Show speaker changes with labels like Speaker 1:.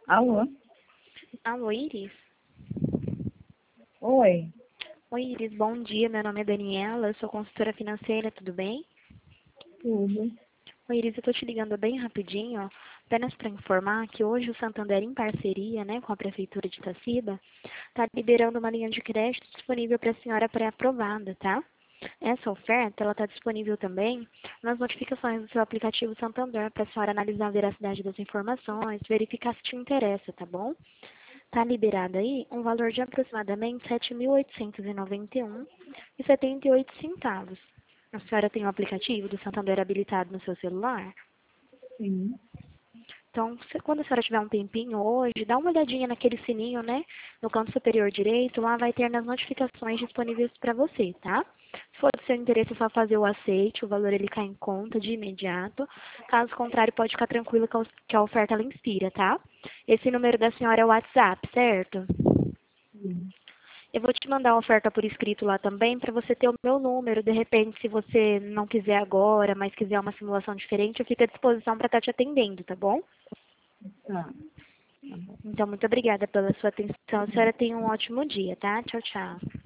Speaker 1: Alô?
Speaker 2: Alô, Iris?
Speaker 1: Oi.
Speaker 2: Oi, Iris, bom dia. Meu nome é Daniela, eu sou consultora financeira, tudo bem?
Speaker 1: Tudo.
Speaker 2: Oi, Iris, eu tô te ligando bem rapidinho, ó, apenas para informar que hoje o Santander, em parceria, né, com a Prefeitura de Itacíba, está liberando uma linha de crédito disponível para a senhora pré-aprovada, tá? Essa oferta, ela está disponível também nas notificações do seu aplicativo Santander para a senhora analisar a veracidade das informações, verificar se te interessa, tá bom? Está liberado aí um valor de aproximadamente R$ 7.891,78. A senhora tem o aplicativo do Santander habilitado no seu celular?
Speaker 1: Sim.
Speaker 2: Então, quando a senhora tiver um tempinho hoje, dá uma olhadinha naquele sininho, né? No canto superior direito, lá vai ter nas notificações disponíveis para você, tá? Se for do seu interesse, é só fazer o aceite, o valor ele cai em conta de imediato. Caso contrário, pode ficar tranquilo que a oferta ela inspira, tá? Esse número da senhora é o WhatsApp, certo?
Speaker 1: Sim.
Speaker 2: Eu vou te mandar a oferta por escrito lá também, para você ter o meu número. De repente, se você não quiser agora, mas quiser uma simulação diferente, eu fico à disposição para estar te atendendo, tá bom?
Speaker 1: Tá. Tá bom.
Speaker 2: Então, muito obrigada pela sua atenção. A senhora tenha um ótimo dia, tá? Tchau, tchau.